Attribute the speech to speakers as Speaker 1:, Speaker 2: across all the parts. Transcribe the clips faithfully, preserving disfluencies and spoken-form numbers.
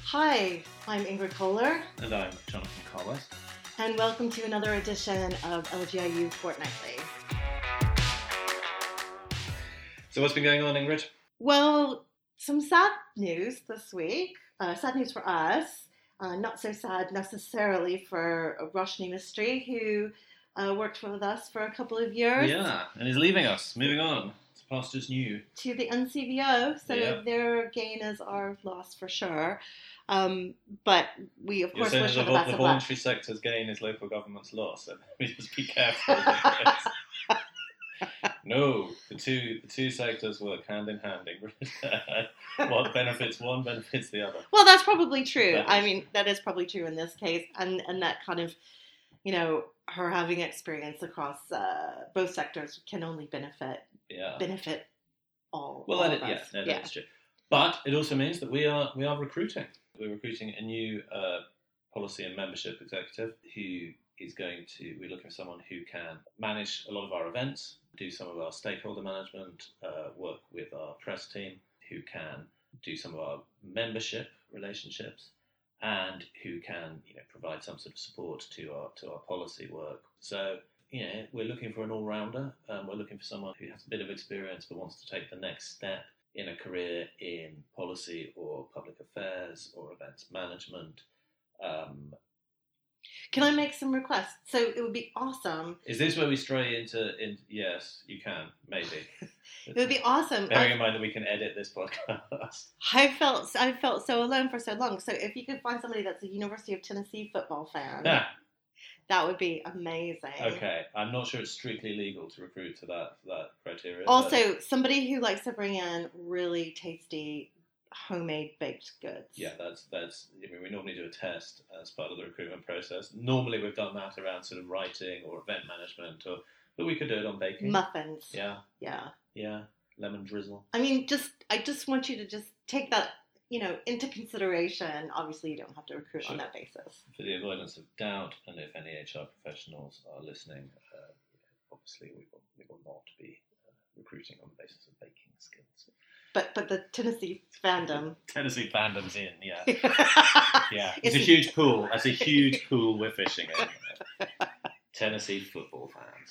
Speaker 1: Hi, I'm Ingrid Kohler.
Speaker 2: And I'm Jonathan Carwest.
Speaker 1: And welcome to another edition of L G I U Fortnightly.
Speaker 2: So what's been going on, Ingrid?
Speaker 1: Well, some sad news this week. Uh, sad news for us. Uh, not so sad necessarily for Roshni Mistry, who uh, worked with us for a couple of years.
Speaker 2: Yeah, and he's leaving us, moving on. It's pastures new.
Speaker 1: To the N C V O, so
Speaker 2: Yeah.
Speaker 1: their gain is our loss for sure. Um, but we, of
Speaker 2: You're
Speaker 1: course,
Speaker 2: saying
Speaker 1: wish
Speaker 2: the,
Speaker 1: her the
Speaker 2: vo-
Speaker 1: best
Speaker 2: the
Speaker 1: of luck.
Speaker 2: voluntary sector's gain is local government's loss, so we just be careful. No, the two the two sectors work hand in hand, Ingrid. What benefits one benefits the other.
Speaker 1: Well, that's probably true.
Speaker 2: That
Speaker 1: I
Speaker 2: is.
Speaker 1: mean, that is probably true in this case, and and that kind of, you know, her having experience across uh, both sectors can only benefit
Speaker 2: Yeah.
Speaker 1: benefit all.
Speaker 2: Well,
Speaker 1: all
Speaker 2: that
Speaker 1: of
Speaker 2: is,
Speaker 1: us.
Speaker 2: yeah, no, that's true. But it also means that we are we are recruiting. We're recruiting a new uh, policy and membership executive who is going to. We're looking for someone who can manage a lot of our events, do some of our stakeholder management, uh, work with our press team, who can do some of our membership relationships, and who can, you know, provide some sort of support to our to our policy work. So, you know, we're looking for an all-rounder. Um, we're looking for someone who has a bit of experience but wants to take the next step in a career in policy or public affairs or events management. Um,
Speaker 1: Can I make some requests? So it would be awesome.
Speaker 2: is this where we stray into? In, yes, you can, maybe.
Speaker 1: It would be awesome.
Speaker 2: Bearing
Speaker 1: I,
Speaker 2: in mind that we can edit this podcast.
Speaker 1: I felt I felt so alone for so long. So if you could find somebody that's a University of Tennessee football fan,
Speaker 2: Ah,
Speaker 1: that would be amazing.
Speaker 2: okay, I'm not sure it's strictly legal to recruit to that that criteria. but-
Speaker 1: Also, somebody who likes to bring in really tasty homemade baked goods.
Speaker 2: Yeah, that's that's. I mean, we normally do a test as part of the recruitment process. Normally, we've done that around sort of writing or event management, or but we could do it on baking.
Speaker 1: Muffins.
Speaker 2: Yeah,
Speaker 1: Yeah.
Speaker 2: yeah, lemon drizzle.
Speaker 1: I mean, just I just want you to just take that, you know, into consideration. Obviously, you don't have to recruit on
Speaker 2: Sure.
Speaker 1: that basis.
Speaker 2: For the avoidance of doubt, and if any H R professionals are listening, uh, obviously we will, we will not be uh, recruiting on the basis of baking skills.
Speaker 1: But but the Tennessee fandom.
Speaker 2: Tennessee fandom's in, yeah,
Speaker 1: yeah.
Speaker 2: yeah. It's, a huge pool. That's a huge pool we're fishing in. Tennessee football fans.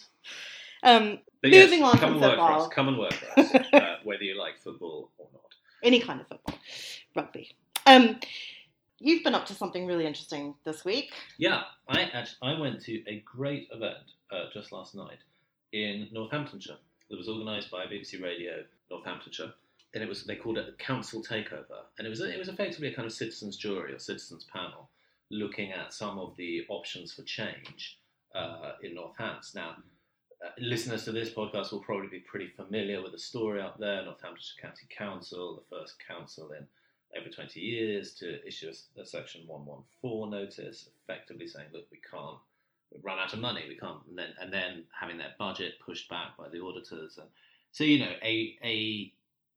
Speaker 1: Um,
Speaker 2: But
Speaker 1: Moving
Speaker 2: yes,
Speaker 1: on
Speaker 2: come
Speaker 1: from
Speaker 2: and work
Speaker 1: football.
Speaker 2: for us. Come and work for us, uh, whether you like football or not.
Speaker 1: any kind of football, rugby. Um, you've been up to something really interesting this week.
Speaker 2: Yeah, I actually, I went to a great event uh, just last night in Northamptonshire. It was organised by B B C Radio Northamptonshire, and it was they called it a council takeover, and it was it was effectively a kind of citizens' jury or citizens' panel looking at some of the options for change uh, in Northants. Now, uh, listeners to this podcast will probably be pretty familiar with the story up there. Northamptonshire County Council, the first council in over twenty years to issue a, a Section one fourteen notice, effectively saying, look, we can't, we've run out of money, we can't, and then, and then having their budget pushed back by the auditors. And so, you know, a, a,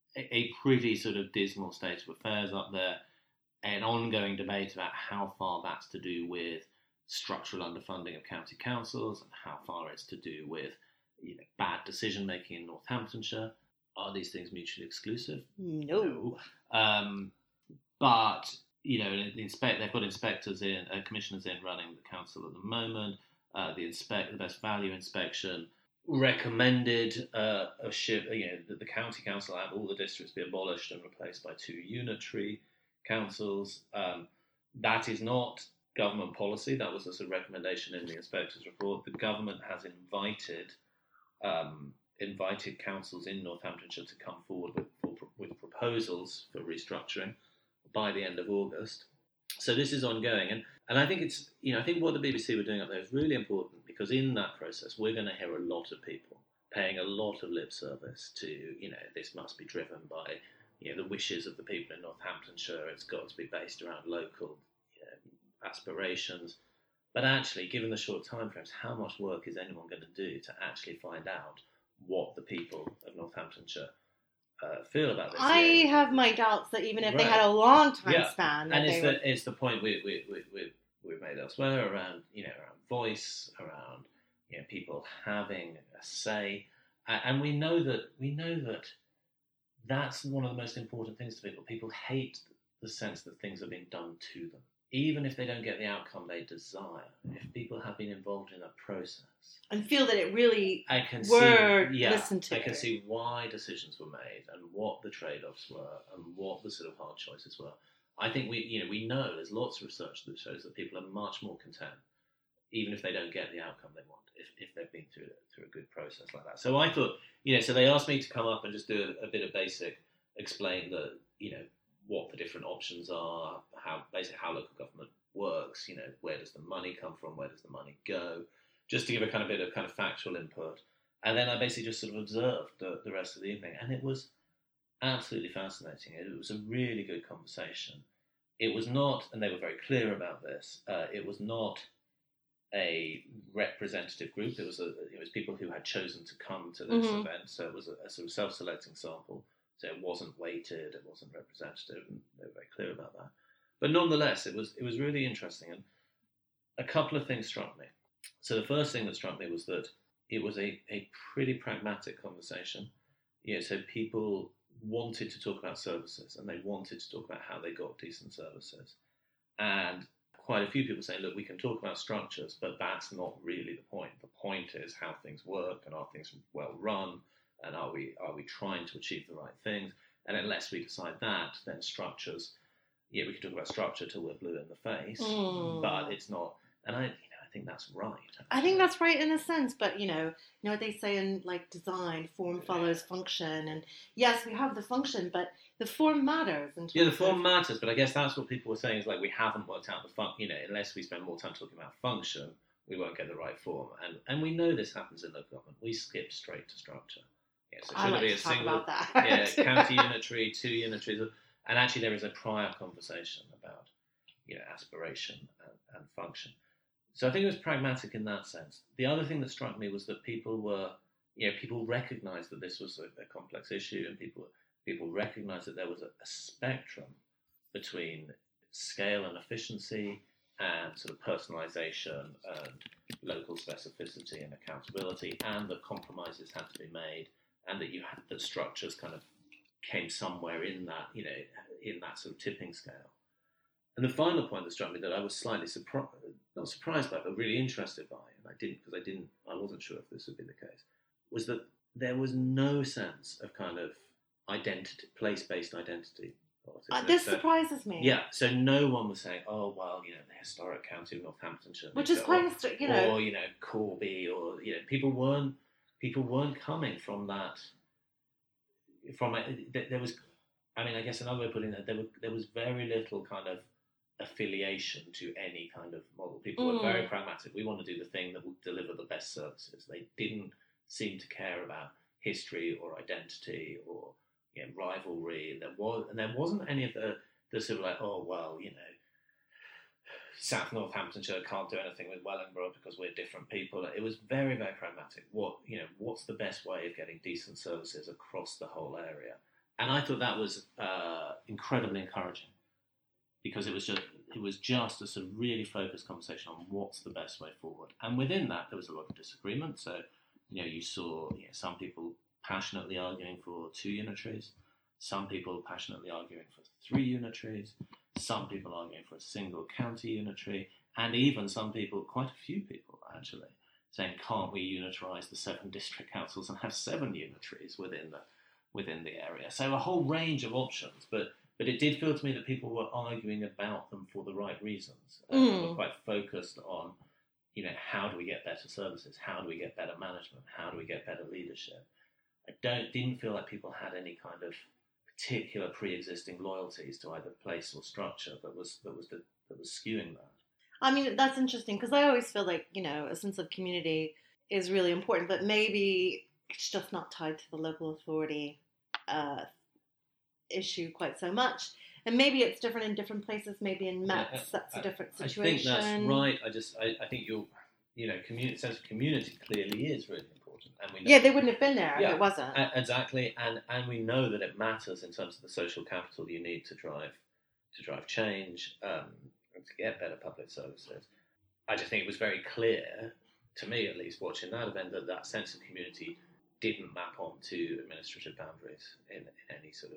Speaker 2: a pretty sort of dismal state of affairs up there, an ongoing debate about how far that's to do with structural underfunding of county councils and how far it's to do with, you know, bad decision making in Northamptonshire. Are these things mutually exclusive?
Speaker 1: No.
Speaker 2: Um, but, you know, the inspect, they've got inspectors in, uh, commissioners in running the council at the moment. Uh, the inspect, the best value inspection recommended uh, a shift, you know, that the county council and all the districts be abolished and replaced by two unitary councils. Um, that is not government policy. That was a sort of recommendation in the inspector's report. The government has invited um, invited councils in Northamptonshire to come forward with, for, with proposals for restructuring by the end of August. So this is ongoing, and, and I think it's, you know, I think what the B B C were doing up there is really important, because in that process we're going to hear a lot of people paying a lot of lip service to, you know, this must be driven by, you know, the wishes of the people in Northamptonshire. It's got to be based around local, you know, aspirations. But actually, given the short timeframes, how much work is anyone going to do to actually find out what the people of Northamptonshire uh, feel about this?
Speaker 1: I
Speaker 2: yeah.
Speaker 1: have my doubts that even if they
Speaker 2: Right.
Speaker 1: had a long time
Speaker 2: Yeah.
Speaker 1: span, that
Speaker 2: And it's
Speaker 1: they
Speaker 2: the
Speaker 1: would...
Speaker 2: it's the point we we we we we've made elsewhere around, you know, around voice, around, you know, people having a say, A- and we know that we know that that's one of the most important things to people. People hate the sense that things have been done to them. Even if they don't get the outcome they desire, if people have been involved in a process
Speaker 1: and feel that it really
Speaker 2: I can
Speaker 1: were
Speaker 2: see, yeah,
Speaker 1: listened to.
Speaker 2: I can see why decisions were made and what the trade-offs were and what the sort of hard choices were. I think we, you know, we know there's lots of research that shows that people are much more content, even if they don't get the outcome they want, if, if they've been through through a good process like that. So I thought, you know, so they asked me to come up and just do a, a bit of basic, explain the, you know, what the different options are, how basically how local government works, you know, where does the money come from, where does the money go, just to give a kind of bit of kind of factual input. And then I basically just sort of observed the, the rest of the evening, and it was absolutely fascinating. It was a really good conversation. It was not, and they were very clear about this, uh, it was not a representative group. It was a, it was people who had chosen to come to this
Speaker 1: mm-hmm.
Speaker 2: event, so it was a, a sort of self-selecting sample. So it wasn't weighted, it wasn't representative, and they were very clear about that. But nonetheless, it was it was really interesting, and a couple of things struck me. So the first thing that struck me was that it was a, a pretty pragmatic conversation. You know, so people wanted to talk about services, and they wanted to talk about how they got decent services. And quite a few people saying, look, we can talk about structures, but that's not really the point. The point is how things work, and are things well run, and are we are we trying to achieve the right things? And unless we decide that, then structures, yeah, we can talk about structure till we're blue in the face,
Speaker 1: mm.
Speaker 2: but it's not. And I, you know, I think that's right. Actually.
Speaker 1: I think that's right in a sense, but you know, you know what they say in like design, form follows function, and yes, we have the function, but the form matters. In terms
Speaker 2: yeah, the form
Speaker 1: of...
Speaker 2: matters, but I guess that's what people were saying is like we haven't worked out the fun. You know, unless we spend more time talking about function, we won't get the right form, and and we know this happens in local government. We skip straight to structure. Yeah, so
Speaker 1: I
Speaker 2: should
Speaker 1: like
Speaker 2: it be a
Speaker 1: to talk
Speaker 2: single,
Speaker 1: about that.
Speaker 2: yeah, county unitary, two unitaries, and actually there is a prior conversation about, you know, aspiration and, and function. So I think it was pragmatic in that sense. The other thing that struck me was that people were, you know, people recognised that this was a, a complex issue, and people people recognised that there was a, a spectrum between scale and efficiency and sort of personalisation and local specificity and accountability, and that compromises had to be made, and that you had that structures kind of came somewhere in that, you know, in that sort of tipping scale. And the final point that struck me that I was slightly surprised, not surprised by, but really interested by, and I didn't because I didn't, I wasn't sure if this would be the case, was that there was no sense of kind of identity, place-based identity.
Speaker 1: Uh, this
Speaker 2: so,
Speaker 1: surprises me.
Speaker 2: Yeah, so no one was saying, "Oh, well, you know, the historic county of Northamptonshire,"
Speaker 1: which is quite, or, you know,
Speaker 2: or you know, Corby, or you know, people weren't people weren't coming from that. From a, there was, I mean, I guess another way of putting it, there were, there was very little kind of affiliation to any kind of model. People
Speaker 1: mm.
Speaker 2: were very pragmatic. We want to do the thing that will deliver the best services. They didn't seem to care about history or identity or, you know, rivalry. There was, and there wasn't any of the, the sort of like, oh, well, you know, South Northamptonshire can't do anything with Wellingborough because we're different people. It was very, very pragmatic. What, you know, what's the best way of getting decent services across the whole area? And I thought that was uh, incredibly encouraging, because it was just it was just a sort of really focused conversation on what's the best way forward. And within that, there was a lot of disagreement. So, you know, you saw, you know, some people passionately arguing for two unitaries, some people passionately arguing for three unitaries, some people arguing for a single county unitary, and even some people, quite a few people actually, saying, can't we unitarise the seven district councils and have seven unitaries within the within the area? So a whole range of options, but but it did feel to me that people were arguing about them for the right reasons. Uh,
Speaker 1: mm.
Speaker 2: They were quite focused on, you know, how do we get better services? How do we get better management? How do we get better leadership? I don't didn't feel like people had any kind of particular pre-existing loyalties to either place or structure that was that was the, that was skewing that.
Speaker 1: I mean, that's interesting, because I always feel like, you know, a sense of community is really important, but maybe it's just not tied to the local authority uh, issue quite so much. And maybe it's different in different places. Maybe in Metz,
Speaker 2: yeah,
Speaker 1: that's
Speaker 2: I,
Speaker 1: a different situation.
Speaker 2: I think that's right. I just, I, I think you're, you know, community, sense of community clearly is really important. And we know,
Speaker 1: yeah, they wouldn't have been there
Speaker 2: yeah,
Speaker 1: if it wasn't.
Speaker 2: Exactly, and and we know that it matters in terms of the social capital you need to drive to drive change, um, and to get better public services. I just think it was very clear, to me at least, watching that event, that that sense of community didn't map onto administrative boundaries in, in any sort of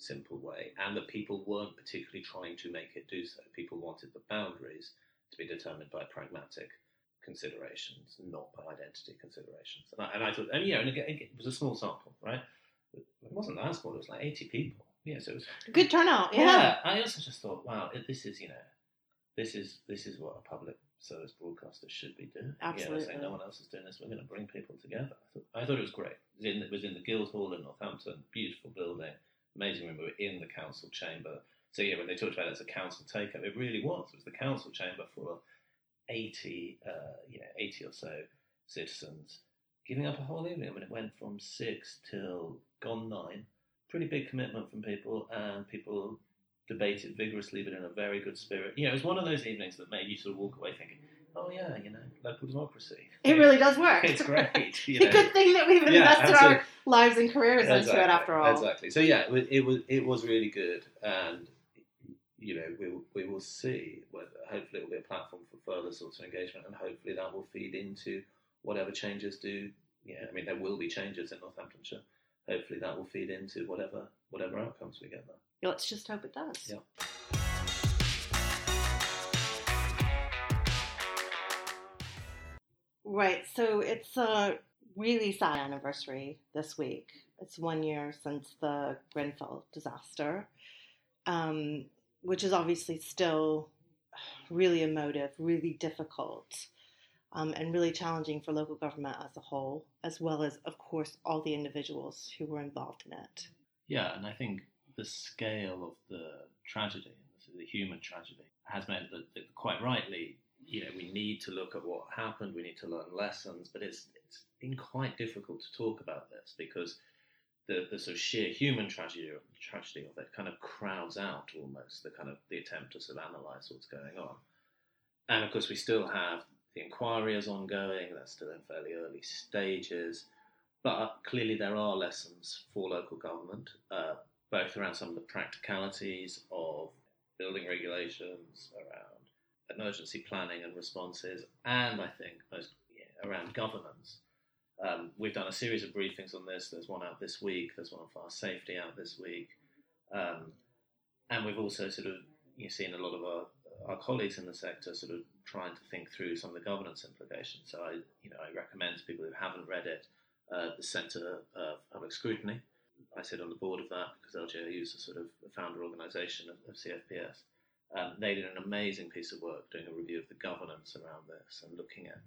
Speaker 2: simple way, and that people weren't particularly trying to make it do so. People wanted the boundaries to be determined by pragmatic considerations, not by identity considerations. And I, and I thought, and yeah, and again, it was a small sample, right? It wasn't that small, it was like eighty people. Yeah, so it was
Speaker 1: good turnout. Yeah.
Speaker 2: yeah. I also just thought, wow, this is, you know, this is this is what a public service broadcaster should be doing.
Speaker 1: Absolutely.
Speaker 2: Yeah, saying no one else is doing this. We're going to bring people together. I thought, I thought it was great. It was in, it was in the Guildhall in Northampton, beautiful building, amazing room. We were in the council chamber. So yeah, when they talked about it as a council takeover, it really was. It was the council chamber for eighty, uh, you know, eighty or so citizens giving up a whole evening. I mean, it went from six till gone nine. Pretty big commitment from people, and people debated vigorously, but in a very good spirit. You know, it was one of those evenings that made you sort of walk away thinking, "Oh yeah, you know, local democracy.
Speaker 1: It really does work.
Speaker 2: It's great. You
Speaker 1: It's
Speaker 2: know.
Speaker 1: a good thing that we've
Speaker 2: Yeah,
Speaker 1: invested
Speaker 2: absolutely.
Speaker 1: our lives and careers
Speaker 2: Exactly,
Speaker 1: into it, after all.
Speaker 2: Exactly. So yeah, it was, it was it was really good, and you know, we will, we will see whether hopefully it will be a platform for further sorts of engagement, and hopefully that will feed into whatever changes do. Yeah, I mean, there will be changes in Northamptonshire. Hopefully that will feed into whatever whatever outcomes we get there.
Speaker 1: Let's just hope it does.
Speaker 2: Yeah.
Speaker 1: Right, so it's a really sad anniversary this week. It's one year since the Grenfell disaster, um, which is obviously still really emotive, really difficult, um, and really challenging for local government as a whole, as well as, of course, all the individuals who were involved in it.
Speaker 2: Yeah, and I think the scale of the tragedy, the human tragedy, has meant that, that quite rightly, you know, we need to look at what happened, we need to learn lessons, but it's it's been quite difficult to talk about this because the, the sort of sheer human tragedy of, tragedy of it kind of crowds out almost the kind of the attempt to sort of analyse what's going on. And of course we still have the inquiry is ongoing, that's still in fairly early stages, but clearly there are lessons for local government, uh, both around some of the practicalities of building regulations, around emergency planning and responses, and I think most yeah, around governance. Um, we've done a series of briefings on this. There's one out this week. There's one on fire safety out this week, um, and we've also sort of you know, seen a lot of our, our colleagues in the sector sort of trying to think through some of the governance implications. So I, you know, I recommend to people who haven't read it uh, the Centre of Public Scrutiny. I sit on the board of that because L G A U is a sort of a founder organisation of, of C F P S. Um, they did an amazing piece of work doing a review of the governance around this and looking at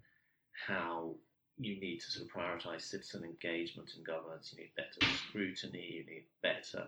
Speaker 2: how you need to sort of prioritise citizen engagement in governance. You need better scrutiny, you need better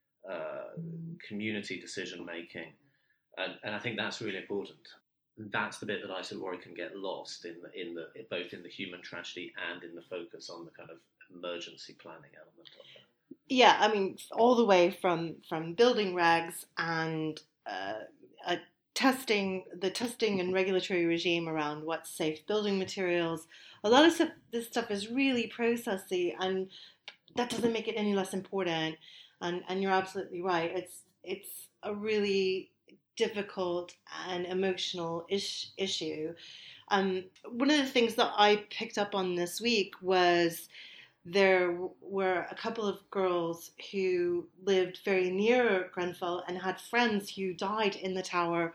Speaker 2: uh, community decision making, and, and I think that's really important. That's the bit that I sort of worry can get lost in the, in the both in the human tragedy and in the focus on the kind of emergency planning element of it.
Speaker 1: Yeah, I mean, all the way from from building regs and uh, uh, testing, the testing and regulatory regime around what's safe building materials. A lot of stuff, this stuff is really processy, and that doesn't make it any less important. And and you're absolutely right. It's it's a really difficult and emotional ish, issue. Um, one of the things that I picked up on this week was there were a couple of girls who lived very near Grenfell and had friends who died in the tower,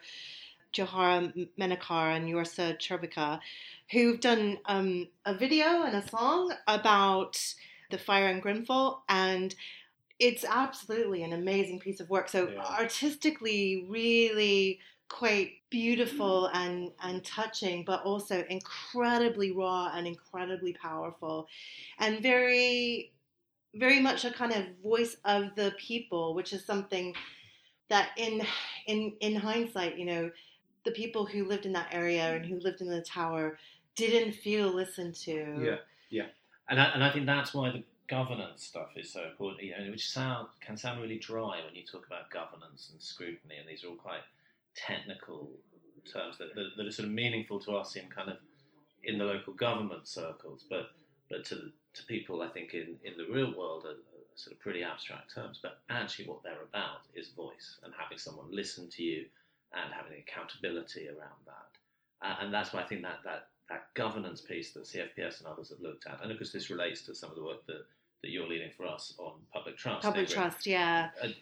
Speaker 1: Johara Menakar and Yorsa Cherbika, who've done um, a video and a song about the fire in Grenfell, and it's absolutely an amazing piece of work. So
Speaker 2: yeah.
Speaker 1: Artistically, really quite beautiful and, and touching, but also incredibly raw and incredibly powerful, and very, very much a kind of voice of the people, which is something that in in in hindsight, you know, the people who lived in that area and who lived in the tower didn't feel listened to.
Speaker 2: Yeah, yeah, and I, and I think that's why the governance stuff is so important. You know, which sound can sound really dry when you talk about governance and scrutiny, and these are all quite technical terms that, that, that are sort of meaningful to us in kind of in the local government circles, but but to to people, I think in, in the real world are, are sort of pretty abstract terms. But actually, what they're about is voice and having someone listen to you and having accountability around that. Uh, and that's why I think that that that governance piece that C F P S and others have looked at, and of course this relates to some of the work that, that you're leading for us on public trust.
Speaker 1: Public
Speaker 2: Ingrid.
Speaker 1: trust, yeah.
Speaker 2: Uh,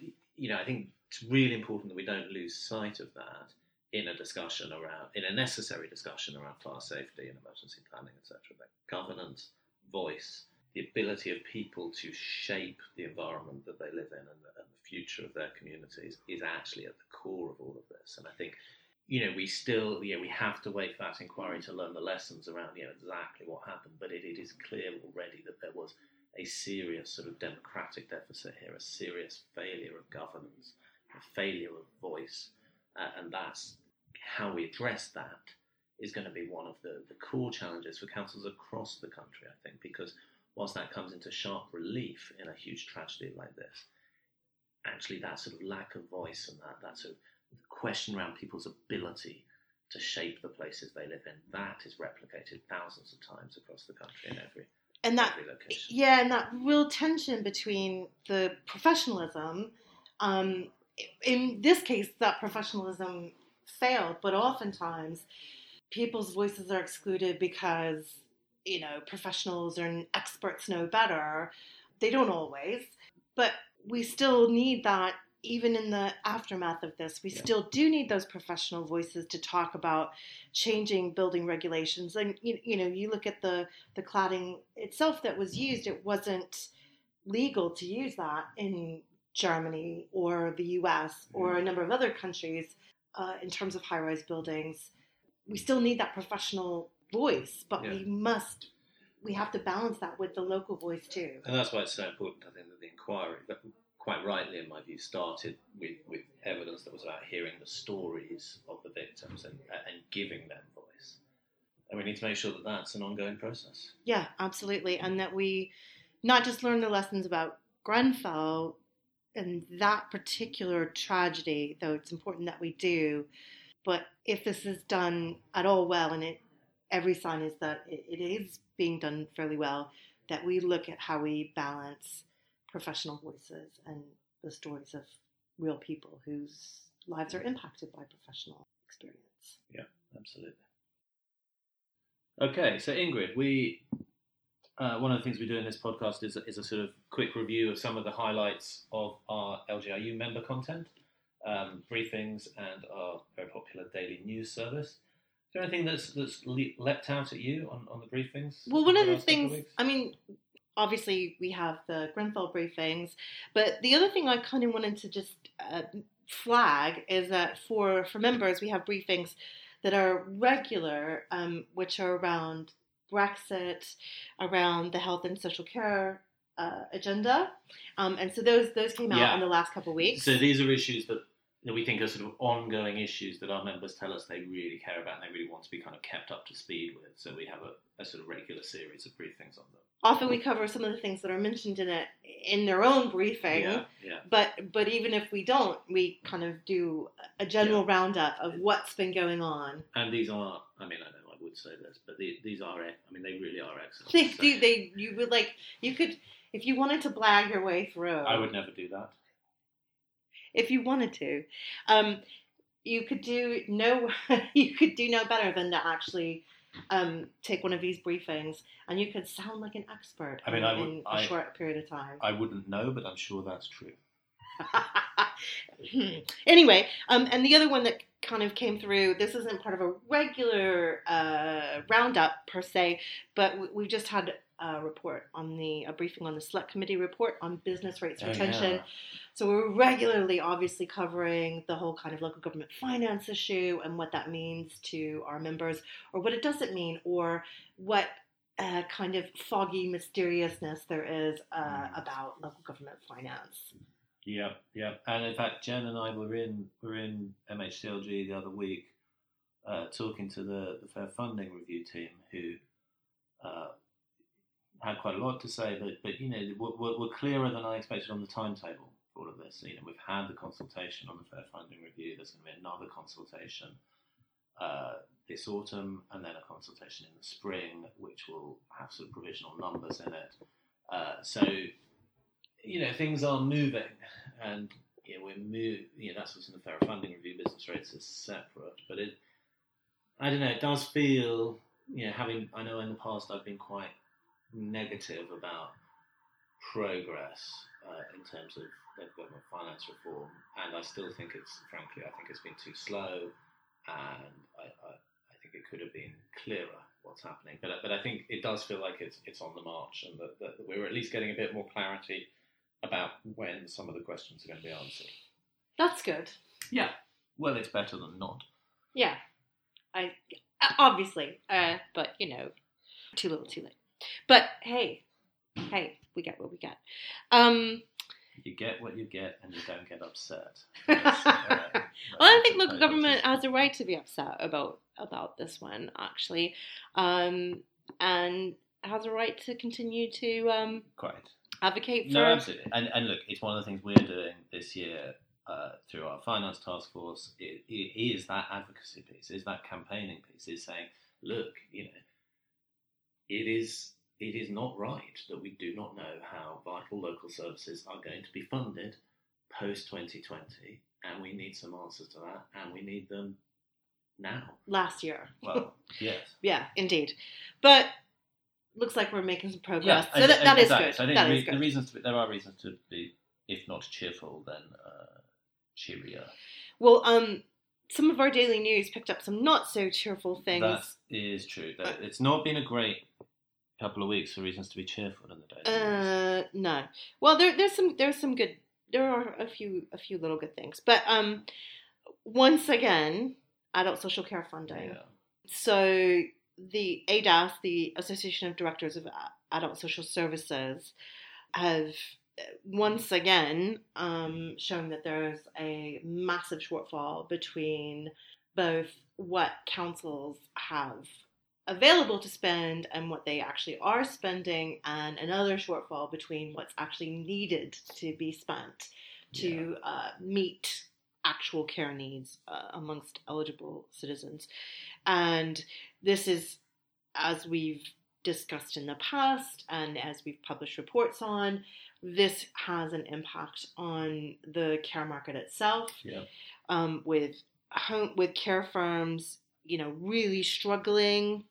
Speaker 2: you know, I think it's really important that we don't lose sight of that in a discussion around, in a necessary discussion around fire safety and emergency planning, et cetera. That governance, voice, the ability of people to shape the environment that they live in and the, and the future of their communities is actually at the core of all of this. And I think, you know, we still, yeah, we have to wait for that inquiry to learn the lessons around, you know, exactly what happened. But it, it is clear already that there was a serious sort of democratic deficit here, a serious failure of governance, a failure of voice. Uh, and that's how we address that is going to be one of the, the core challenges for councils across the country, I think, because whilst that comes into sharp relief in a huge tragedy like this, actually that sort of lack of voice and that, that sort of question around people's ability to shape the places they live in, that is replicated thousands of times across the country in every,
Speaker 1: and that,
Speaker 2: every location.
Speaker 1: Yeah, and that real tension between the professionalism, um, in this case, that professionalism failed, but oftentimes people's voices are excluded because, you know, professionals and experts know better. They don't always, but we still need that. Even in the aftermath of this, we yeah. still do need those professional voices to talk about changing building regulations. And, you, you know, you look at the, the cladding itself that was used, it wasn't legal to use that in Germany or the U S or a number of other countries uh, in terms of high-rise buildings. We still need that professional voice, but yeah. we must, we have to balance that with the local voice too.
Speaker 2: And that's why it's so important, I think, that the inquiry, but quite rightly, in my view, started with, with evidence that was about hearing the stories of the victims and, and giving them voice. And we need to make sure that that's an ongoing process.
Speaker 1: Yeah, absolutely. And that we not just learn the lessons about Grenfell and that particular tragedy, though it's important that we do, but if this is done at all well, and it, every sign is that it, it is being done fairly well, that we look at how we balance professional voices and the stories of real people whose lives are impacted by professional experience.
Speaker 2: Yeah, absolutely. Okay, so Ingrid, we uh, one of the things we do in this podcast is, is a sort of quick review of some of the highlights of our L G R U member content, um, briefings, and our very popular daily news service. Is there anything that's that's le- leapt out at you on, on the briefings?
Speaker 1: Well, one of the things, I mean, obviously, we have the Grenfell briefings, but the other thing I kind of wanted to just uh, flag is that for, for members, we have briefings that are regular, um, which are around Brexit, around the health and social care uh, agenda, um, and so those those came out yeah. in the last couple of weeks.
Speaker 2: So these are issues that, that we think are sort of ongoing issues that our members tell us they really care about and they really want to be kind of kept up to speed with. So we have a, a sort of regular series of briefings on them.
Speaker 1: Often we cover some of the things that are mentioned in it in their own briefing,
Speaker 2: yeah, yeah.
Speaker 1: but but even if we don't, we kind of do a general yeah. roundup of what's been going on.
Speaker 2: And these are, I mean, I know I would say this, but the, these are, I mean, they really are excellent.
Speaker 1: They so. do, they, you would like, you could, if you wanted to blag your way through.
Speaker 2: I would never do that.
Speaker 1: If you wanted to, um, you could do no, you could do no better than to actually um, take one of these briefings, and you could sound like an expert.
Speaker 2: I mean,
Speaker 1: in,
Speaker 2: I would,
Speaker 1: in a
Speaker 2: I,
Speaker 1: short period of time.
Speaker 2: I wouldn't know, but I'm sure that's true.
Speaker 1: Anyway, um, and the other one that kind of came through, this isn't part of a regular uh, roundup per se, but we, we just had a report on the, a briefing on the Select Committee report on business rates
Speaker 2: oh,
Speaker 1: retention.
Speaker 2: Yeah.
Speaker 1: So we're regularly obviously covering the whole kind of local government finance issue and what that means to our members, or what it doesn't mean, or what uh, kind of foggy mysteriousness there is uh, about local government finance.
Speaker 2: Yeah, yeah, and in fact, Jen and I were in were in M H C L G the other week, uh, talking to the, the Fair Funding Review team, who uh, had quite a lot to say, but but you know we're, we're clearer than I expected on the timetable for all of this. So, you know, we've had the consultation on the Fair Funding Review. There's going to be another consultation uh, this autumn, and then a consultation in the spring, which will have some provisional numbers in it. Uh, so. You know, things are moving, and you know, we're move. You know, that's what's in the Fair Funding Review. Business rates is separate, but it, I don't know, it does feel, you know, having. I know in the past I've been quite negative about progress uh, in terms of local government finance reform, and I still think it's, frankly, I think it's been too slow, and I, I, I think it could have been clearer what's happening. But but I think it does feel like it's it's on the march, and that, that we're at least getting a bit more clarity about when some of the questions are going to be answered.
Speaker 1: That's good.
Speaker 2: Yeah. Well, it's better than not.
Speaker 1: Yeah. I obviously, uh, but you know, too little, too late. But hey, hey, we get what we get. Um,
Speaker 2: you get what you get, and you don't get upset.
Speaker 1: Yes, uh, well, I think local government has a right to be upset about about this one, actually, um, and has a right to continue to um,
Speaker 2: quite
Speaker 1: advocate for.
Speaker 2: No, absolutely. And and look, it's one of the things we're doing this year. Uh, through our finance task force, it, it is that advocacy piece, is that campaigning piece, is saying, look, you know, it is it is not right that we do not know how vital local services are going to be funded post twenty twenty, and we need some answers to that, and we need them now.
Speaker 1: Last year.
Speaker 2: Well, yes.
Speaker 1: Yeah, indeed. But looks like we're making some progress,
Speaker 2: yeah,
Speaker 1: so that, that is
Speaker 2: exactly.
Speaker 1: good.
Speaker 2: So I think
Speaker 1: that
Speaker 2: re-
Speaker 1: is good.
Speaker 2: The reasons to be, there are reasons to be, if not cheerful, then uh, cheerier.
Speaker 1: Well, um, some of our daily news picked up some not so cheerful things.
Speaker 2: That is true. That it's not been a great couple of weeks for reasons to be cheerful in the daily
Speaker 1: uh,
Speaker 2: news.
Speaker 1: No. Well, there, there's some, there's some good. There are a few, a few little good things, but um, once again, adult social care funding.
Speaker 2: Yeah.
Speaker 1: So the A D A S, the Association of Directors of Adult Social Services, have once again um, shown that there's a massive shortfall between both what councils have available to spend and what they actually are spending, and another shortfall between what's actually needed to be spent to yeah. uh, meet actual care needs uh, amongst eligible citizens. And this is, as we've discussed in the past and as we've published reports on, this has an impact on the care market itself.
Speaker 2: Yeah.
Speaker 1: Um, with home, with care firms, you know, really struggling,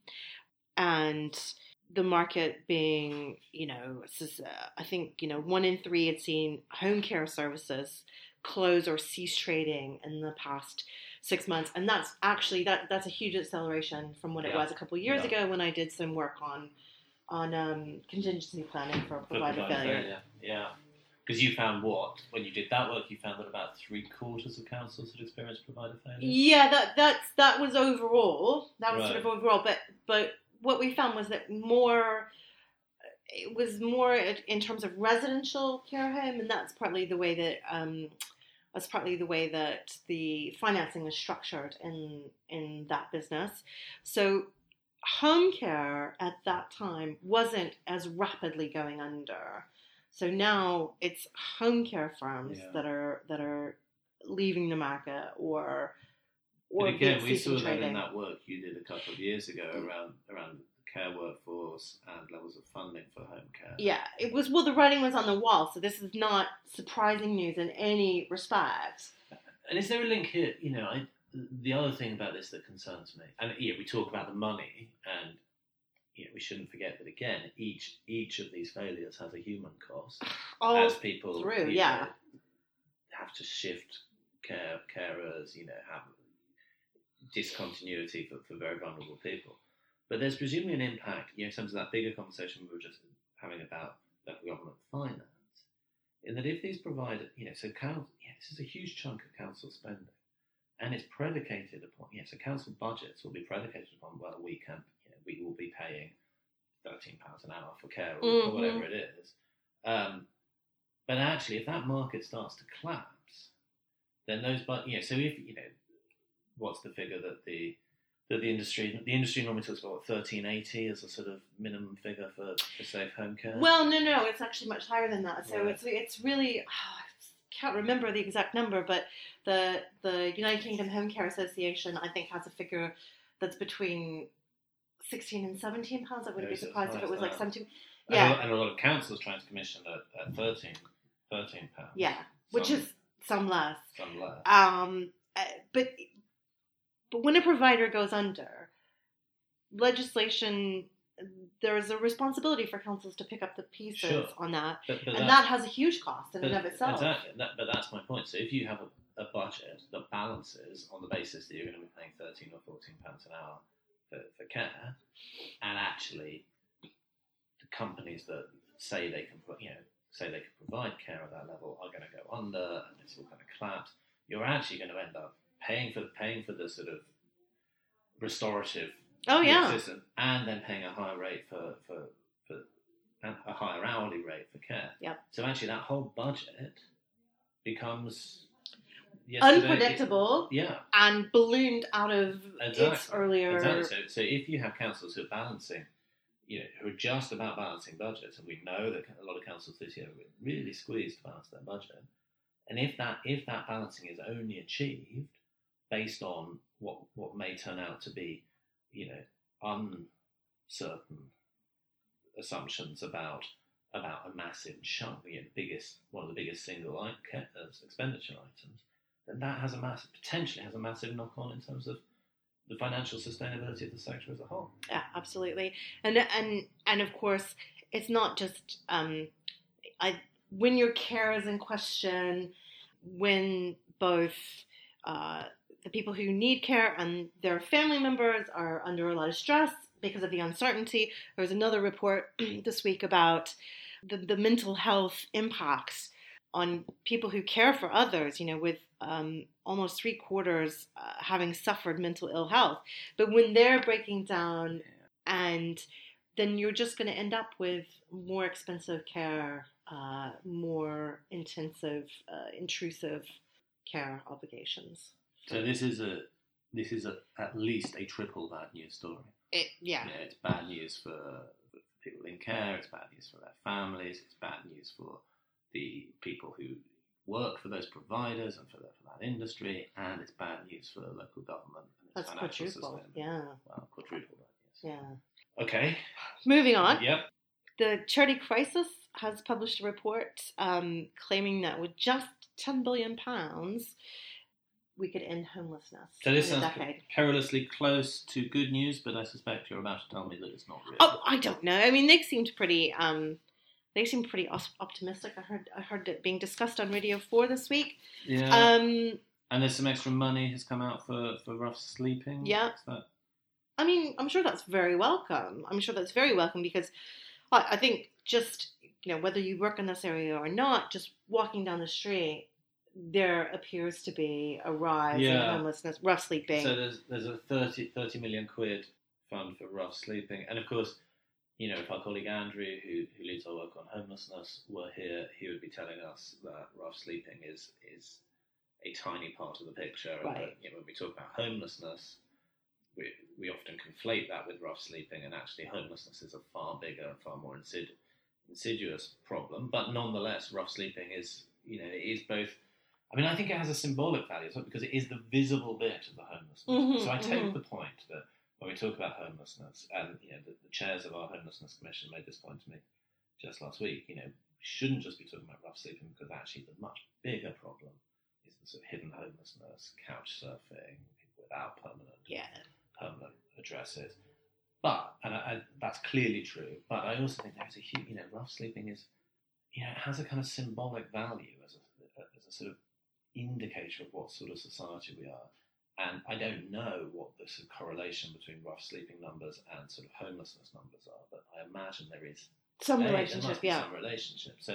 Speaker 1: and the market being, you know, I think, you know, one in three had seen home care services close or cease trading in the past six months, and that's actually that that's a huge acceleration from what it yeah. was a couple of years yeah. ago when I did some work on on um, contingency planning for provider failure.
Speaker 2: failure. Yeah, because you found what when you did that work, you found that about three quarters of councils had experienced provider failure.
Speaker 1: Yeah, that that's that was overall. That was
Speaker 2: right.
Speaker 1: sort of overall, but but what we found was that more. It was more in terms of residential care home, and that's partly the way that um, that's partly the way that the financing is structured in in that business. So home care at that time wasn't as rapidly going under. So now it's home care firms yeah. that are that are leaving the market or or
Speaker 2: but again, we saw
Speaker 1: trading.
Speaker 2: that in that work you did a couple of years ago around around care workforce and levels of funding for home care.
Speaker 1: Yeah, it was, well, the writing was on the wall, so this is not surprising news in any respect.
Speaker 2: And is there a link here? You know, I, the other thing about this that concerns me, and yeah, we talk about the money, and you know, we shouldn't forget that again, each each of these failures has a human cost.
Speaker 1: Oh,
Speaker 2: as people
Speaker 1: through,
Speaker 2: you
Speaker 1: yeah.
Speaker 2: know, have to shift care carers, you know, have discontinuity for, for very vulnerable people. But there's presumably an impact, you know, in terms of that bigger conversation we were just having about local government finance, in that if these provide, you know, so council, yeah, this is a huge chunk of council spending, and it's predicated upon, yeah, so council budgets will be predicated upon, well, we can, you know, we will be paying thirteen pounds an hour for care or,
Speaker 1: mm-hmm.
Speaker 2: or whatever it is. Um, but actually, if that market starts to collapse, then those, but you know, so if, you know, what's the figure that the that the industry the industry normally talks about thirteen eighty as a sort of minimum figure for, for safe home care?
Speaker 1: Well, no, no, it's actually much higher than that. So
Speaker 2: right.
Speaker 1: it's it's really, oh, I can't remember the exact number, but the the United Kingdom Home Care Association, I think, has a figure that's between sixteen and seventeen pounds. I wouldn't
Speaker 2: yeah,
Speaker 1: be surprised if it was
Speaker 2: that.
Speaker 1: like seventeen.
Speaker 2: Yeah,
Speaker 1: yeah,
Speaker 2: and a lot of councils trying to commission at, at thirteen, thirteen pounds.
Speaker 1: Yeah, which
Speaker 2: some,
Speaker 1: is some less.
Speaker 2: Some less.
Speaker 1: Um, but. But when a provider goes under, legislation there's a responsibility for councils to pick up the pieces
Speaker 2: Sure.
Speaker 1: on that,
Speaker 2: But, but
Speaker 1: and
Speaker 2: that,
Speaker 1: that has a huge cost in
Speaker 2: but,
Speaker 1: and of itself.
Speaker 2: Exactly, that, but that's my point. So if you have a, a budget that balances on the basis that you're going to be paying thirteen or fourteen pounds an hour for, for care, and actually the companies that say they can, you know, say they can provide care at that level are going to go under, and it's all going to collapse. You're actually going to end up paying for paying for the sort of restorative
Speaker 1: Oh yeah,
Speaker 2: system, and then paying a higher rate for for for a higher hourly rate for care.
Speaker 1: Yep.
Speaker 2: So actually, that whole budget becomes
Speaker 1: unpredictable.
Speaker 2: It, yeah,
Speaker 1: and ballooned out of
Speaker 2: exactly.
Speaker 1: its earlier.
Speaker 2: Exactly. So, so if you have councils who are balancing, you know, who are just about balancing budgets, and we know that a lot of councils this year were really squeezed to balance their budget, and if that if that balancing is only achieved based on what what may turn out to be, you know, uncertain assumptions about about a massive chunk, you know, biggest one of the biggest single uh, expenditure items, then that has a massive potentially has a massive knock on in terms of the financial sustainability of the sector as a whole.
Speaker 1: Yeah, absolutely, and and and of course, it's not just um, I when your care is in question, when both uh, the people who need care and their family members are under a lot of stress because of the uncertainty. There was another report this week about the, the mental health impacts on people who care for others, you know, with um, almost three quarters uh, having suffered mental ill health. But when they're breaking down, and then you're just going to end up with more expensive care, uh, more intensive, uh, intrusive care obligations.
Speaker 2: So this is a this is a, at least a triple bad news story.
Speaker 1: It, yeah.
Speaker 2: yeah, it's bad news for, for people in care. It's bad news for their families. It's bad news for the people who work for those providers and for, the, for that industry, and it's bad news for local government and its
Speaker 1: That's
Speaker 2: financial
Speaker 1: quadruple.
Speaker 2: system.
Speaker 1: Yeah.
Speaker 2: Well, quadruple that. Yes.
Speaker 1: Yeah.
Speaker 2: Okay.
Speaker 1: Moving on.
Speaker 2: Yep.
Speaker 1: The Charity Crisis has published a report um, claiming that with just ten billion pounds, we could end homelessness
Speaker 2: So this
Speaker 1: in a
Speaker 2: sounds
Speaker 1: decade.
Speaker 2: perilously close to good news, but I suspect you're about to tell me that it's not real.
Speaker 1: Oh, I don't know. I mean, they seemed pretty. Um, they seemed pretty optimistic. I heard. I heard it being discussed on Radio Four this week.
Speaker 2: Yeah.
Speaker 1: Um,
Speaker 2: and there's some extra money has come out for, for rough sleeping.
Speaker 1: Yeah.
Speaker 2: Is that...
Speaker 1: I mean, I'm sure that's very welcome. I'm sure that's very welcome because I, I think just, you know, whether you work in this area or not, just walking down the street, there appears to be a rise
Speaker 2: Yeah.
Speaker 1: in homelessness, rough sleeping.
Speaker 2: So there's there's a thirty, thirty million quid fund for rough sleeping, and of course, you know, if our colleague Andrew, who, who leads our work on homelessness, were here, he would be telling us that rough sleeping is is a tiny part of the picture.
Speaker 1: Right.
Speaker 2: And that, you know, when we talk about homelessness, we we often conflate that with rough sleeping, and actually homelessness is a far bigger and far more insid- insidious problem. But nonetheless, rough sleeping is, you know, it is both. I mean, I think it has a symbolic value as well because it is the visible bit of the homelessness.
Speaker 1: Mm-hmm,
Speaker 2: so I take
Speaker 1: mm-hmm.
Speaker 2: the point that when we talk about homelessness, and you know, the, the chairs of our homelessness commission made this point to me just last week. You know, we shouldn't just be talking about rough sleeping because actually the much bigger problem is the sort of hidden homelessness, couch surfing, people without permanent
Speaker 1: yeah.
Speaker 2: permanent addresses. But and I, I, that's clearly true. But I also think there's a huge, you know, rough sleeping is, you know, it has a kind of symbolic value as a as a sort of indicator of what sort of society we are. And I don't know what the sort of correlation between rough sleeping numbers and sort of homelessness numbers are, but I imagine there is
Speaker 1: Some
Speaker 2: a,
Speaker 1: relationship,
Speaker 2: there must be
Speaker 1: yeah.
Speaker 2: some relationship. So,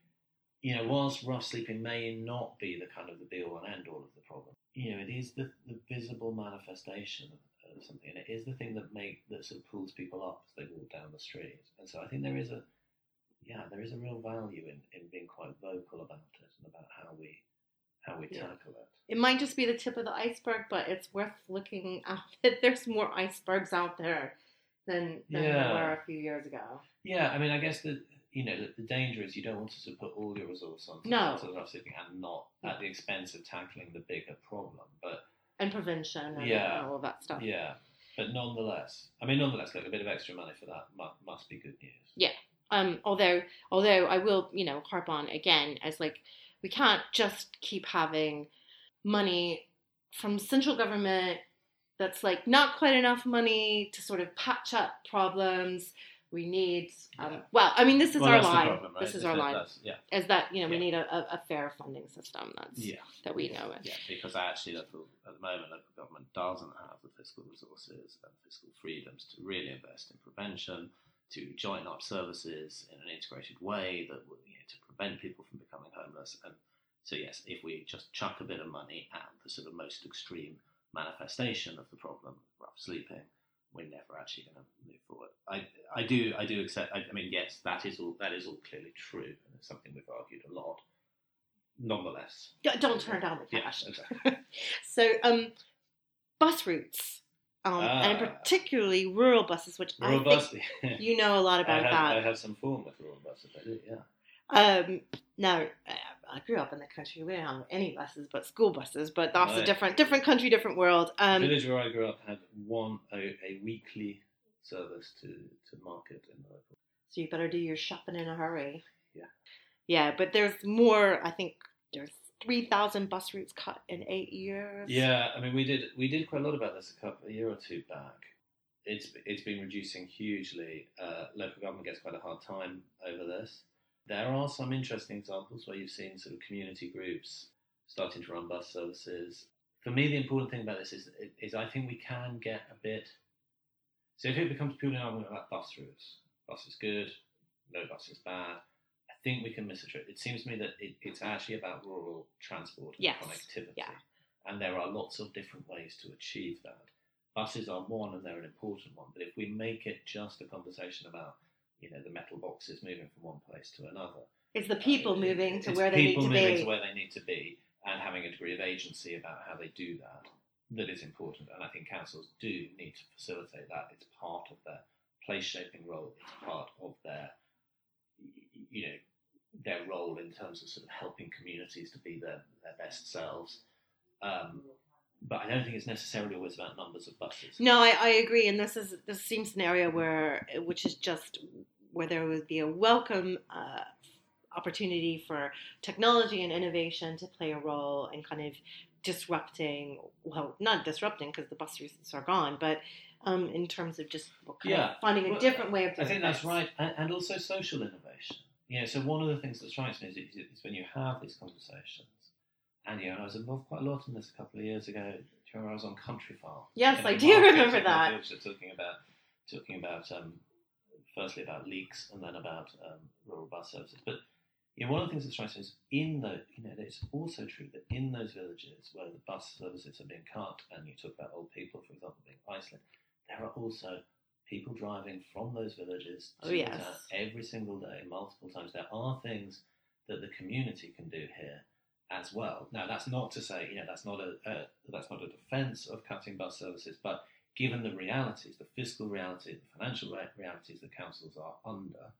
Speaker 2: you know, whilst rough sleeping may not be the kind of the be all and end all of the problem, you know, it is the, the visible manifestation of, of something, and it is the thing that make that sort of pulls people up as they walk down the street. And so I think there is a yeah, there is a real value in, in being quite vocal about it and about how we how we
Speaker 1: Yeah.
Speaker 2: tackle it.
Speaker 1: It might just be the tip of the iceberg, but it's worth looking at. There's more icebergs out there than, than
Speaker 2: Yeah.
Speaker 1: there were a few years ago.
Speaker 2: Yeah, I mean, I guess that, you know, the, the danger is you don't want to sort of put all your resource onto,
Speaker 1: No.
Speaker 2: onto rough sleeping and not at the expense of tackling the bigger problem. But
Speaker 1: And prevention and,
Speaker 2: Yeah.
Speaker 1: and all of that stuff.
Speaker 2: yeah, but nonetheless, I mean, nonetheless, look, a bit of extra money for that must, must be good news.
Speaker 1: Yeah. Um, although, although I will, you know, harp on again as like, we can't just keep having money from central government that's like not quite enough money to sort of patch up problems. We need, um,
Speaker 2: Yeah.
Speaker 1: well, I mean, this is
Speaker 2: Well,
Speaker 1: our
Speaker 2: that's the
Speaker 1: line.
Speaker 2: problem, right?
Speaker 1: This is
Speaker 2: Is
Speaker 1: our
Speaker 2: that-
Speaker 1: line.
Speaker 2: that's- yeah.
Speaker 1: Is that, you know, we
Speaker 2: Yeah.
Speaker 1: need a, a, a fair funding system that's
Speaker 2: Yeah.
Speaker 1: that we know it.
Speaker 2: Yeah, because actually, local, at the moment, local government doesn't have the fiscal resources and fiscal freedoms to really invest in prevention, to join up services in an integrated way that would, you know, to prevent people from becoming homeless. And so, yes, if we just chuck a bit of money at the sort of most extreme manifestation of the problem, rough sleeping, we're never actually going to move forward. I, I do, I do accept. I, I mean, yes, that is all. That is all clearly true, and it's something we've argued a lot. Nonetheless,
Speaker 1: D- Don't turn down the
Speaker 2: yeah,
Speaker 1: cash.
Speaker 2: exactly.
Speaker 1: So, um, bus routes, um,
Speaker 2: Ah.
Speaker 1: and particularly rural buses, which
Speaker 2: Rural
Speaker 1: I
Speaker 2: bus.
Speaker 1: think you know a lot
Speaker 2: I
Speaker 1: about
Speaker 2: have,
Speaker 1: that.
Speaker 2: I have some form with rural buses. I do, yeah.
Speaker 1: Um, now, I grew up in the country. We didn't have any buses, but school buses. But that's a
Speaker 2: Right.
Speaker 1: different, different country, different world. Um,
Speaker 2: the village where I grew up had one a, a weekly service to, to market in the local.
Speaker 1: so you better do your shopping in a hurry.
Speaker 2: Yeah.
Speaker 1: Yeah, but there's more. I think there's three thousand bus routes cut in eight years.
Speaker 2: Yeah, I mean, we did we did quite a lot about this a couple a year or two back. It's it's been reducing hugely. Uh, local government gets quite a hard time over this. There are some interesting examples where you've seen sort of community groups starting to run bus services. For me, the important thing about this is, is I think we can get a bit... So if it becomes purely an argument about bus routes, bus is good, no bus is bad, I think we can miss a trick. It seems to me that it, it's actually about rural transport and
Speaker 1: Yes,
Speaker 2: connectivity.
Speaker 1: yeah.
Speaker 2: And there are lots of different ways to achieve that. Buses are one, and they're an important one. But if we make it just a conversation about, you know, the metal boxes moving from one place to another.
Speaker 1: It's the people
Speaker 2: uh,
Speaker 1: moving to
Speaker 2: it's
Speaker 1: where they need
Speaker 2: people
Speaker 1: to
Speaker 2: moving
Speaker 1: be.
Speaker 2: to where they need to be, and having a degree of agency about how they do that, that is important. And I think councils do need to facilitate that. It's part of their place-shaping role. It's part of their, you know, their role in terms of sort of helping communities to be their, their best selves. Um, but I don't think it's necessarily always about numbers of buses.
Speaker 1: No, I, I agree, and this is this seems an area where, which is just where there would be a welcome uh, opportunity for technology and innovation to play a role in kind of disrupting. Well, not disrupting because the bus routes are gone, but um, in terms of just kind
Speaker 2: Yeah.
Speaker 1: of finding a
Speaker 2: Well,
Speaker 1: different way of
Speaker 2: I
Speaker 1: doing
Speaker 2: think that's
Speaker 1: things.
Speaker 2: right, and, and also social innovation. You know, so one of the things that strikes me is, is, is when you have these conversations, and you know, I was involved quite a lot in this a couple of years ago. Do you remember I was on Country Farm?
Speaker 1: Yes,
Speaker 2: in
Speaker 1: I
Speaker 2: the
Speaker 1: do
Speaker 2: market
Speaker 1: remember
Speaker 2: in the
Speaker 1: that.
Speaker 2: village, so talking about talking about um, firstly about leaks and then about um, rural bus services. But you know, one of the things that strikes me is in the you know it's also true that in those villages where the bus services are being cut, and you talk about old people, for example, being isolated, there are also people driving from those villages to
Speaker 1: Oh, yes.
Speaker 2: the town every single day, multiple times. There are things that the community can do here as well. Now, that's not to say, you know, that's not a uh, that's not a defence of cutting bus services, but given the realities, the fiscal reality, the financial realities that councils are under,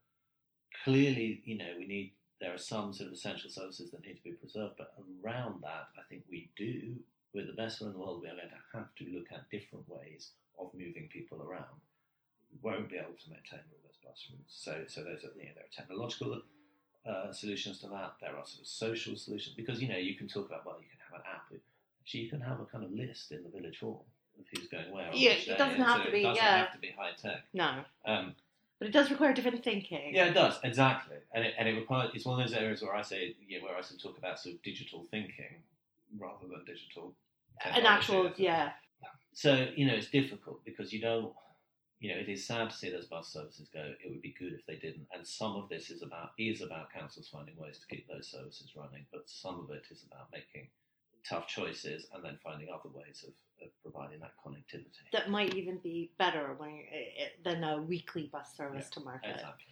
Speaker 2: clearly, you know, we need there are some sort of essential services that need to be preserved, but around that, I think we do, with the best one in the world, we are going to have to look at different ways of moving people around. We won't be able to maintain all those bus routes. So, so there's a, you know, there are technological uh, solutions to that. There are sort of social solutions because you know you can talk about well, you can have an app. Actually, you can have a kind of list in the village hall of who's going where. On
Speaker 1: Yeah,
Speaker 2: which
Speaker 1: it
Speaker 2: day,
Speaker 1: doesn't
Speaker 2: and
Speaker 1: have
Speaker 2: so
Speaker 1: to be,
Speaker 2: It doesn't
Speaker 1: yeah.
Speaker 2: have to be high tech.
Speaker 1: No,
Speaker 2: Um,
Speaker 1: but it does require different thinking.
Speaker 2: yeah, it does exactly, and it, and it requires. It's one of those areas where I say, yeah, where I sort of talk about sort of digital thinking rather than digital.
Speaker 1: An
Speaker 2: technology,
Speaker 1: actual,
Speaker 2: I think.
Speaker 1: yeah.
Speaker 2: So you know, it's difficult because you don't. You know, it is sad to see those bus services go. It would be good if they didn't. And some of this is about is about councils finding ways to keep those services running, but some of it is about making tough choices and then finding other ways of, of providing that connectivity.
Speaker 1: That might even be better when you, it, than a weekly bus service
Speaker 2: Yeah,
Speaker 1: to market.
Speaker 2: Exactly.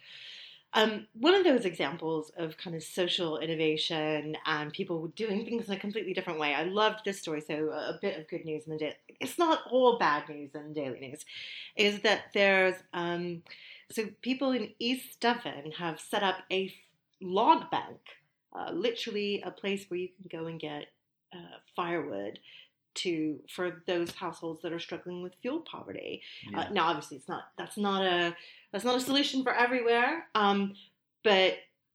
Speaker 1: Um, one of those examples of kind of social innovation and people doing things in a completely different way. I loved this story, so a bit of good news in the day. It's not all bad news in Daily News. Is that there's um, so people in East Devon have set up a log bank, uh, literally a place where you can go and get uh, firewood to for those households that are struggling with fuel poverty.
Speaker 2: Yeah.
Speaker 1: Uh, now, obviously, it's not that's not a that's not a solution for everywhere. Um, but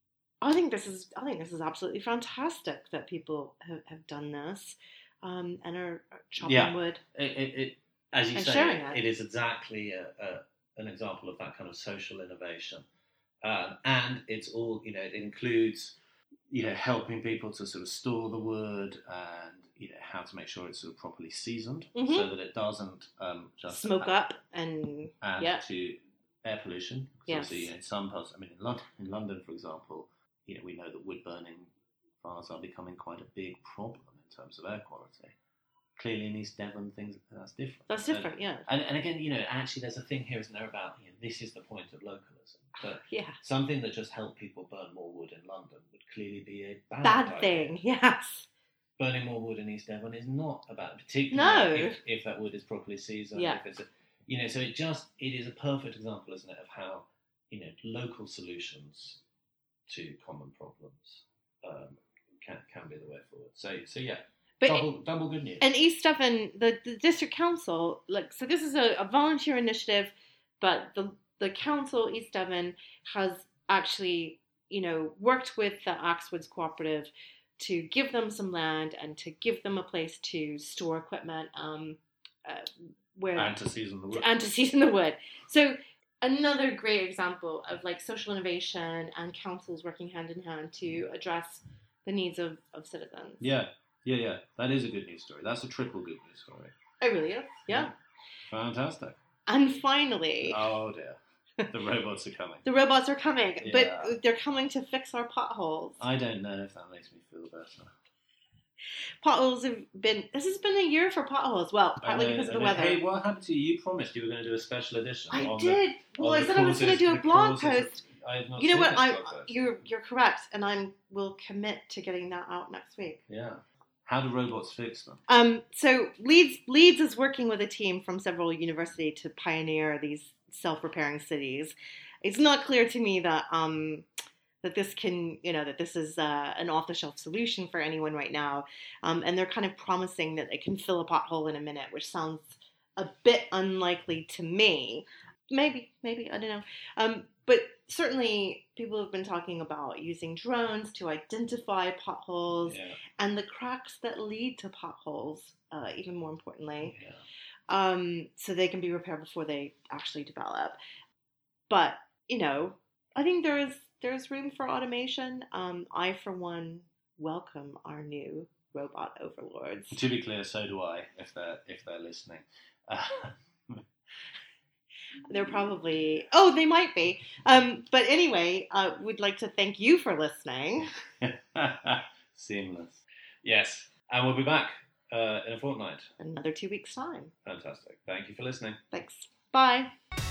Speaker 1: I think this is I think this is absolutely fantastic that people have, have done this um, and are, are chopping
Speaker 2: Yeah.
Speaker 1: wood.
Speaker 2: It, it, it, as you
Speaker 1: and
Speaker 2: say,
Speaker 1: sharing it.
Speaker 2: it is exactly a, a, an example of that kind of social innovation. Um, and it's all, you know, it includes, you know, helping people to sort of store the wood and, you know, how to make sure it's sort of properly seasoned
Speaker 1: Mm-hmm.
Speaker 2: so that it doesn't um, just
Speaker 1: smoke
Speaker 2: add,
Speaker 1: up and
Speaker 2: add
Speaker 1: yeah.
Speaker 2: to air pollution.
Speaker 1: Yes.
Speaker 2: Obviously, in some parts, I mean, in London, in London, for example, you know, we know that wood burning fires are becoming quite a big problem in terms of air quality. Clearly, in East Devon, things that's different.
Speaker 1: That's different,
Speaker 2: and,
Speaker 1: yeah.
Speaker 2: And, and again, you know, actually, there's a thing here, isn't there, about you know, this is the point of localism. But
Speaker 1: yeah.
Speaker 2: something that just helped people burn more wood in London would clearly be a bad,
Speaker 1: bad
Speaker 2: idea.
Speaker 1: thing. Yes.
Speaker 2: Burning more wood in East Devon is not about,
Speaker 1: No.
Speaker 2: particularly if, if that wood is properly seasoned.
Speaker 1: Yeah.
Speaker 2: If it's a, you know, so it just it is a perfect example, isn't it, of how you know local solutions to common problems um, can can be the way forward. So so yeah.
Speaker 1: But
Speaker 2: double, double good news.
Speaker 1: And East Devon, the, the district council, like so, this is a, a volunteer initiative, but the the council East Devon has actually, you know, worked with the Axwoods Cooperative to give them some land and to give them a place to store equipment, um, uh, where
Speaker 2: and to season the wood.
Speaker 1: and to season the wood. So another great example of like social innovation and councils working hand in hand to address the needs of, of citizens.
Speaker 2: Yeah. Yeah, yeah, that is a good news story. That's a triple good news story.
Speaker 1: It really is, yeah.
Speaker 2: Fantastic.
Speaker 1: And finally...
Speaker 2: Oh, dear. The robots are coming.
Speaker 1: The robots are coming,
Speaker 2: Yeah.
Speaker 1: but they're coming to fix our potholes.
Speaker 2: I don't know if that makes me feel better.
Speaker 1: Potholes have been... This has been a year for potholes. Well, partly
Speaker 2: know,
Speaker 1: because of the
Speaker 2: know.
Speaker 1: weather.
Speaker 2: Hey, what happened to you? You promised you were going to do a special edition.
Speaker 1: I
Speaker 2: on
Speaker 1: did.
Speaker 2: The,
Speaker 1: well,
Speaker 2: on
Speaker 1: I said I was going to do a blog post.
Speaker 2: Of, I have not
Speaker 1: you know
Speaker 2: seen
Speaker 1: what?
Speaker 2: that
Speaker 1: I
Speaker 2: blog post.
Speaker 1: You're, you're correct, and I will commit to getting that out next week.
Speaker 2: Yeah. How do robots fix them?
Speaker 1: Um, so Leeds Leeds is working with a team from several universities to pioneer these self-repairing cities. It's not clear to me that um, that this can, you know, that this is uh, an off-the-shelf solution for anyone right now. Um, and they're kind of promising that it can fill a pothole in a minute, which sounds a bit unlikely to me. Maybe, maybe, I don't know. Um, but certainly people have been talking about using drones to identify potholes
Speaker 2: Yeah.
Speaker 1: and the cracks that lead to potholes, uh, even more importantly,
Speaker 2: Yeah.
Speaker 1: um, so they can be repaired before they actually develop. But, you know, I think there is there's room for automation. Um, I, for one, welcome our new robot overlords.
Speaker 2: To be clear, so do I, if they're, if they're listening. Uh,
Speaker 1: They're probably, oh, they might be. Um, but anyway, I uh, would like to thank you for listening.
Speaker 2: Seamless. Yes. And we'll be back uh, in a fortnight.
Speaker 1: Another two weeks' time.
Speaker 2: Fantastic. Thank you for listening.
Speaker 1: Thanks. Bye.